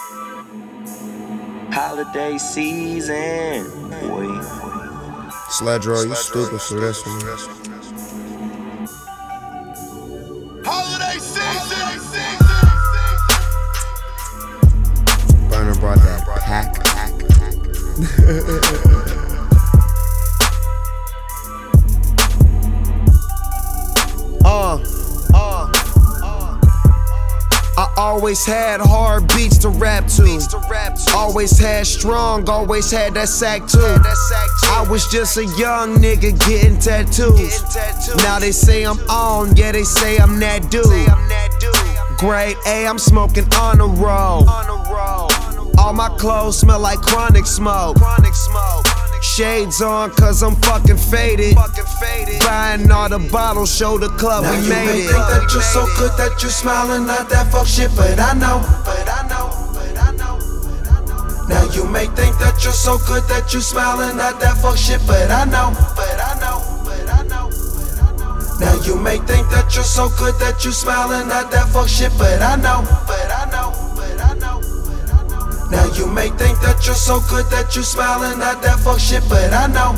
Holiday season, boy. Sledro, you stupid for this one. Holiday season. Burner brought that pack. I always had hard beats to rap to. Always had strong, always had that sack too. I was just a young nigga getting tattoos. Now they say I'm on, yeah, they say I'm that dude. Grade A, I'm smoking on the road. All my clothes smell like chronic smoke. Shades on cause I'm fucking faded. Buying all the bottles, show the club we made it. You may think that you're so good that you smiling, not that fuck shit, but I know. Now you may think that you're so good that you smiling, not that fuck shit, but I know. Now you may think that you're so good that you smiling, not that fuck shit, but I know. Now you may think that you're so good that you smiling, not that fuck shit, but I know.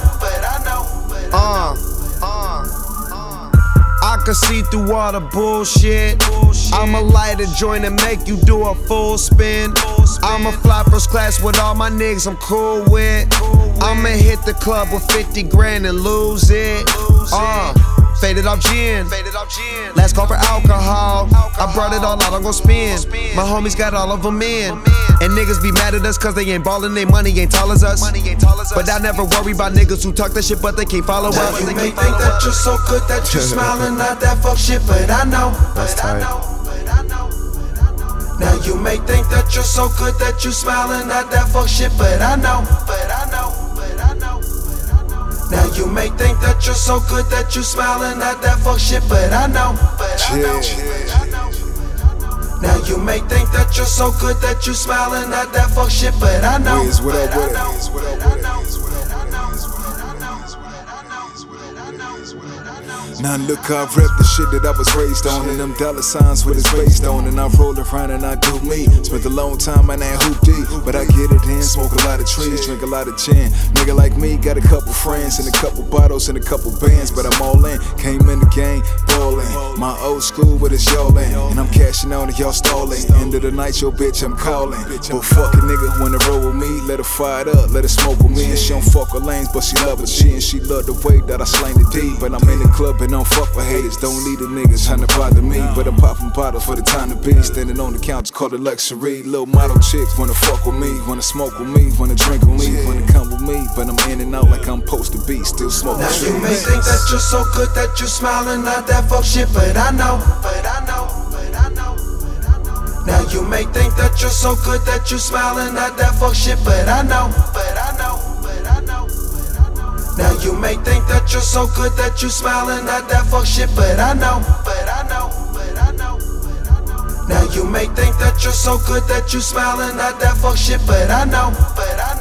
I can see through all the bullshit. I'ma light a joint and make you do a full spin. I'ma fly first class with all my niggas I'm cool with. I'ma hit the club with 50 grand and lose it. Faded off gin. Last call for alcohol. I brought it all out, I'm gon' spend. My homies got all of them in. And niggas be mad at us cause they ain't ballin', they money ain't tall as us. But I never worry about niggas who talk that shit but they can't follow Now up. you may think that you're so good that you smiling, not that fuck shit, but I know. That's tight. Now you may think that you're so good that you smiling, not that fuck shit, but I know. Now you may think that you're so good that you smiling, not that fuck shit, but I know. Now you may think that you're so good that you smiling, not that fuck shit, but I know. Now look, I rep the shit that I was raised on, and them dollar signs what it's based on. And I roll around and I do me. Spent a long time and I ain't hoop deep, but I get it in. Smoke a lot of trees, drink a lot of gin. Nigga like me got a couple friends and a couple bottles and a couple bands, but I'm all in. Came in the game, ballin'. My old school, but it's y'all in, and I'm cashing out and y'all stalling. End of the night, yo bitch, I'm calling. But fuck a nigga wanna roll with me, let her fire it up, let her smoke with me. And she don't fuck with lanes, but she love it. And she love the way that I slang the D. But I'm in the club and don't fuck with haters. Don't need the niggas trying to bother me, but I'm popping bottles for the time to be. Standing on the couch, call it luxury. Little model chicks wanna fuck with me, wanna smoke with me, wanna drink with me, wanna come with me. But I'm in and out like I'm supposed to be, still smoking Now trees. you may think that you're so good that you smiling, not that fuck shit, but I know. Now you may think that you're so good that you smiling, not that fuck shit, but I know. Now you may think that you're so good that you smiling, not that fuck shit, but I know. Now you may think that you're so good that you smiling, not that fuck shit, but I know.